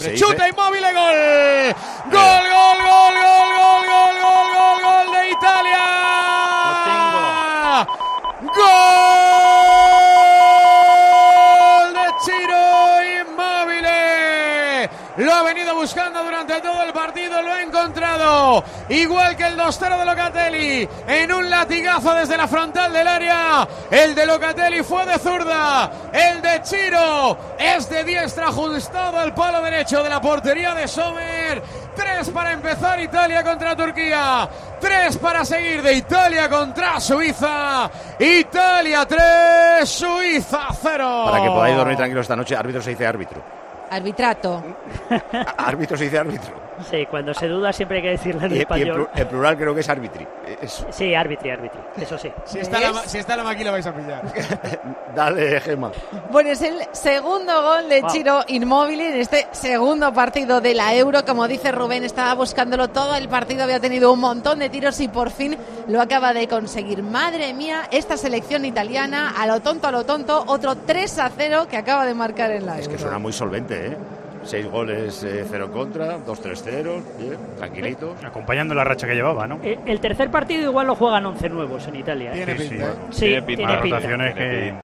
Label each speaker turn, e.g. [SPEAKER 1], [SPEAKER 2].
[SPEAKER 1] Chuta Immobile, gol. Gol de Italia. Gol de Ciro Immobile. Lo ha venido buscando durante todo el partido, lo ha encontrado. Igual que el 2-0 de Locatelli, en un latigazo desde la frontal del área. El de Locatelli fue de zurda, el de Ciro es de diestra, ajustado al palo derecho de la portería de Sommer. 3 para empezar Italia contra Turquía, 3 para seguir de Italia contra Suiza. Italia 3, Suiza 0.
[SPEAKER 2] Para que podáis dormir tranquilos esta noche, árbitro se dice árbitro.
[SPEAKER 3] Arbitrato.
[SPEAKER 2] Árbitro se dice árbitro.
[SPEAKER 4] Sí, cuando se duda siempre hay que decirlo en español.
[SPEAKER 2] En plural creo que es árbitri.
[SPEAKER 4] Sí, árbitri, eso sí.
[SPEAKER 1] Si está la máquina vais a pillar.
[SPEAKER 2] Dale, Gemma.
[SPEAKER 3] Bueno, es el segundo gol de Ciro Immobile en este segundo partido de la Euro. Como dice Rubén, estaba buscándolo todo el partido, había tenido un montón de tiros y por fin lo acaba de conseguir. Madre mía, esta selección italiana, a lo tonto, otro 3-0 que acaba de marcar en la Euro.
[SPEAKER 2] Es que suena muy solvente, ¿eh? 6 goles, 0 contra, 2-3-0, bien, tranquilito.
[SPEAKER 5] Acompañando la racha que llevaba, ¿no?
[SPEAKER 4] El tercer partido igual lo juegan 11 nuevos en Italia.
[SPEAKER 1] Tiene pinta.
[SPEAKER 4] Sí, tiene pinta.
[SPEAKER 5] Rotaciones que